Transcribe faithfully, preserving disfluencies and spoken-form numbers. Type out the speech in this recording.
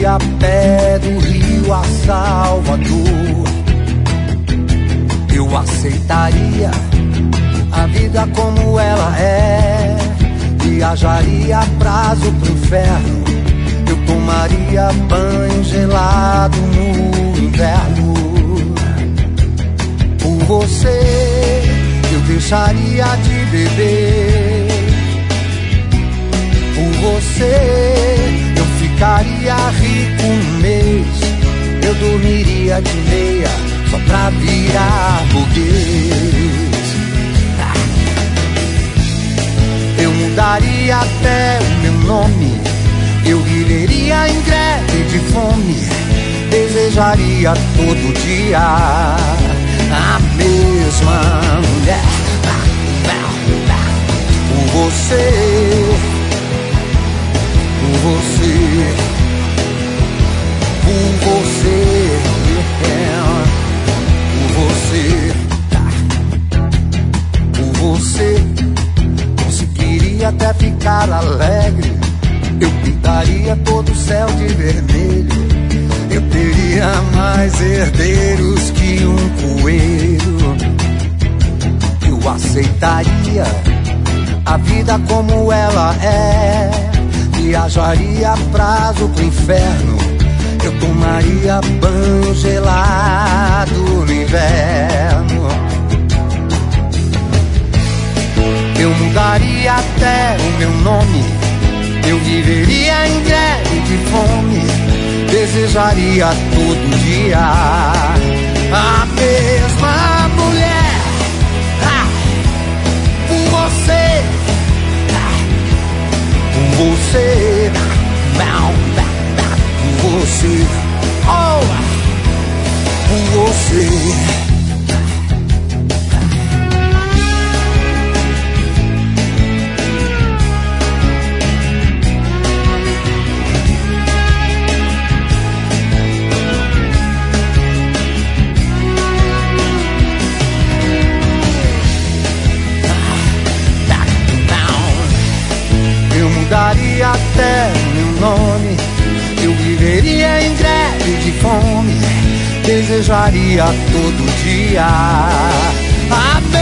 iria a pé do Rio a Salvador. Eu aceitaria a vida como ela é, viajaria a prazo pro inferno. Eu tomaria banho gelado no inverno. Por você eu deixaria de beber. Por você eu ficaria rico um mês. Eu dormiria de meia só pra virar burguês. Eu mudaria até o meu nome. Eu viveria em greve de fome. Desejaria todo dia a mesma mulher. Por você, por você, por você, por você, por você. Conseguiria até ficar alegre. Eu pintaria todo o céu de vermelho. Eu teria mais herdeiros que um coelho. Eu aceitaria a vida como ela é, viajaria a prazo pro inferno. Eu tomaria banho gelado no inverno. Eu mudaria até o meu nome. Eu viveria em greve de fome. Desejaria todo dia a mesma mulher. Ah, por você, ah, por você, por você, oh, por você. Mudaria até meu nome. Eu viveria em greve de fome. Desejaria todo dia a